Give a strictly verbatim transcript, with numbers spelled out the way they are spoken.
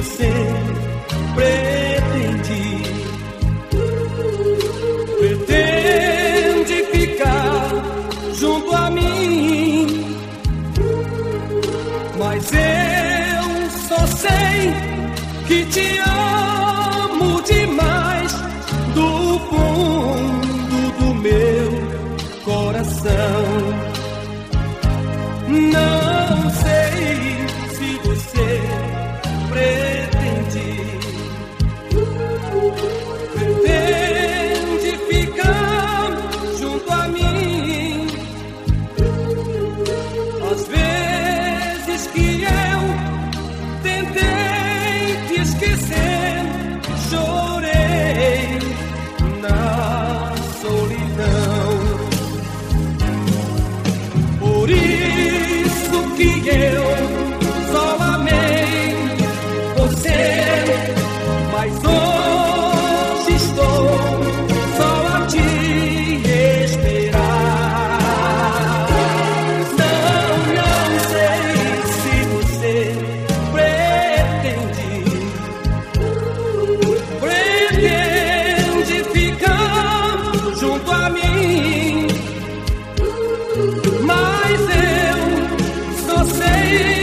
você pretende, pretende ficar junto a mim, mas eu só sei que te amo demais do fundo do meu coração. Não sei se você pretende, pretende ficar junto a mim. Às vezes que eu tentei te esquecer, chorei na solidão. Por isso que eu só amei você, mas hoje estou só a te esperar. Não, não sei se você pretende, pretende ficar junto a mim, mas eu só sei